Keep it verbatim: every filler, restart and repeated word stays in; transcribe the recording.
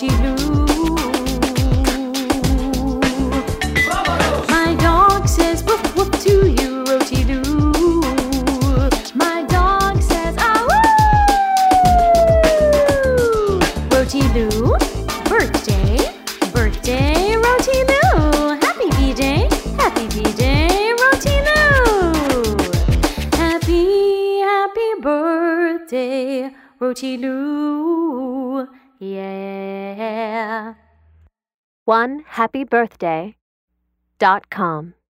Roti-Loo. My dog says woof woof to you, Roti-Loo. My dog says ah woo. Roti-Loo, birthday, birthday, Roti-Loo. Happy B-Day, happy B-Day, Roti-Loo. Happy, happy birthday, Roti-Loo. Yeah. one happy birthday dot com